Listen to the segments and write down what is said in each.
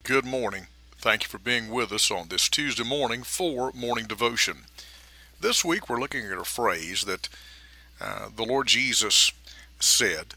Good morning. Thank you for being with us on this Tuesday morning for Morning Devotion. This week we're looking at a phrase that the Lord Jesus said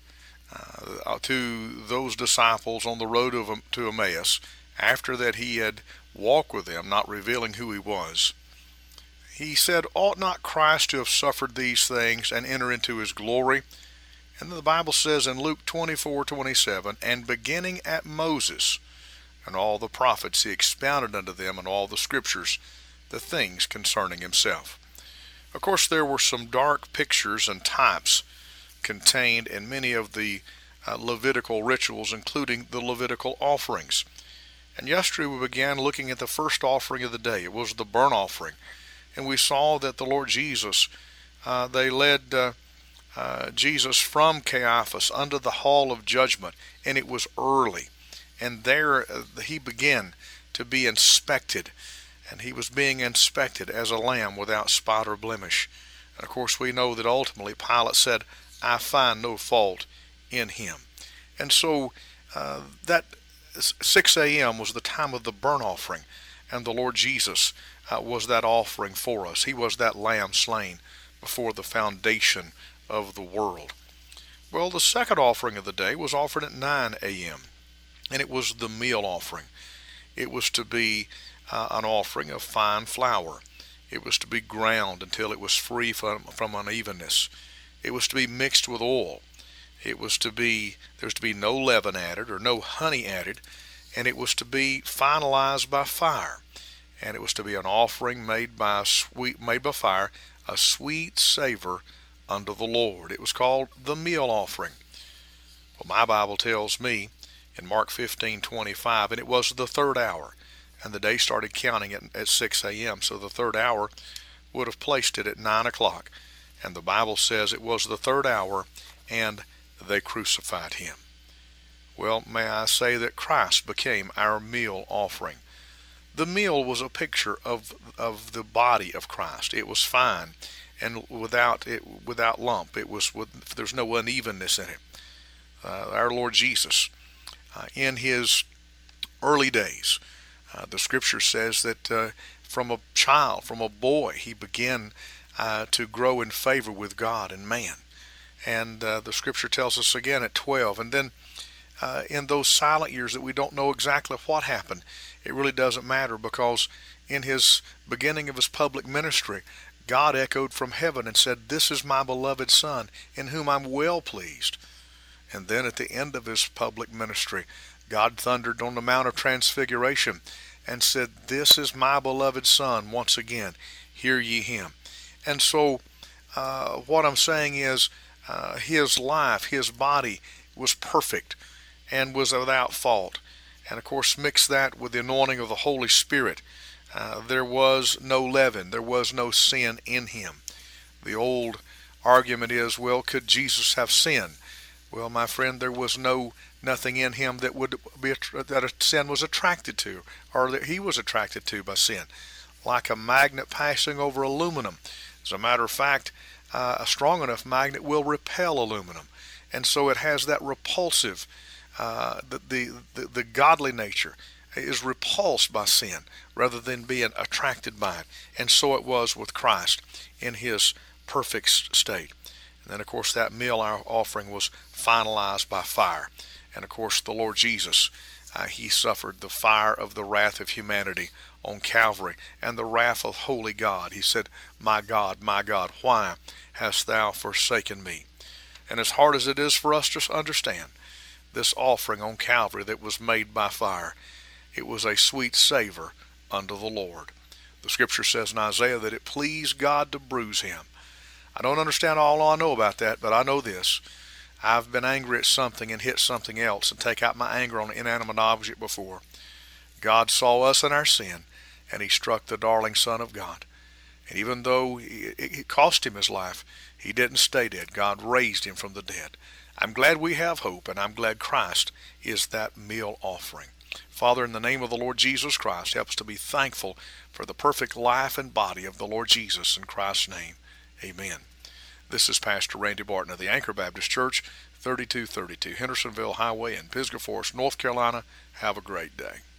to those disciples on the road to Emmaus after that he had walked with them, not revealing who he was. He said, "Ought not Christ to have suffered these things and enter into his glory?" And the Bible says in Luke 24:27, "And beginning at Moses and all the prophets, he expounded unto them in all the scriptures the things concerning himself." Of course, there were some dark pictures and types contained in many of the Levitical rituals, including the Levitical offerings. And yesterday we began looking at the first offering of the day. It was the burnt offering. And we saw that the Lord Jesus, they led Jesus from Caiaphas under the hall of judgment, and it was early. And there he began to be inspected, and he was being inspected as a lamb without spot or blemish. And of course we know that ultimately Pilate said, "I find no fault in him." And so that 6 a.m. was the time of the burnt offering, and the Lord Jesus was that offering for us. He was that lamb slain before the foundation of the world. Well, the second offering of the day was offered at 9 a.m., and it was the meal offering. It was to be an offering of fine flour. It was to be ground until it was free from unevenness. It was to be mixed with oil. There was to be no leaven added or no honey added, and it was to be finalized by fire. And it was to be an offering made by fire, a sweet savor unto the Lord. It was called the meal offering. Well, my Bible tells me in Mark 15:25, and it was the third hour, and the day started counting at 6 a.m., so the third hour would have placed it at 9 o'clock. And the Bible says it was the third hour, and they crucified him. Well, may I say that Christ became our meal offering. The meal was a picture of the body of Christ. It was fine and without lump. There's no unevenness in it. Our Lord Jesus, in his early days, the scripture says that from a child, from a boy, he began to grow in favor with God and man. And the scripture tells us again at 12. And then in those silent years that we don't know exactly what happened, it really doesn't matter, because in his beginning of his public ministry, God echoed from heaven and said, "This is my beloved Son, in whom I'm well pleased." And then at the end of his public ministry, God thundered on the Mount of Transfiguration and said, "This is my beloved Son, once again, hear ye him." And so what I'm saying is his life, his body was perfect and was without fault. And of course, mix that with the anointing of the Holy Spirit. There was no leaven, there was no sin in him. The old argument is, well, could Jesus have sinned? Well, my friend, there was nothing in him that a sin was attracted to, or that he was attracted to by sin. Like a magnet passing over aluminum. As a matter of fact, a strong enough magnet will repel aluminum, and so it has that repulsive. The godly nature is repulsed by sin rather than being attracted by it, and so it was with Christ in his perfect state. And then, of course, that meal offering was finalized by fire. And, of course, the Lord Jesus, he suffered the fire of the wrath of humanity on Calvary and the wrath of holy God. He said, my God, why hast thou forsaken me?" And as hard as it is for us to understand, this offering on Calvary that was made by fire, it was a sweet savor unto the Lord. The scripture says in Isaiah that it pleased God to bruise him. I don't understand all I know about that, but I know this. I've been angry at something and hit something else and take out my anger on an inanimate object before. God saw us in our sin, and he struck the darling Son of God. And even though it cost him his life, he didn't stay dead. God raised him from the dead. I'm glad we have hope, and I'm glad Christ is that meal offering. Father, in the name of the Lord Jesus Christ, help us to be thankful for the perfect life and body of the Lord Jesus. In Christ's name, amen. This is Pastor Randy Barton of the Anchor Baptist Church, 3232 Hendersonville Highway in Pisgah Forest, North Carolina. Have a great day.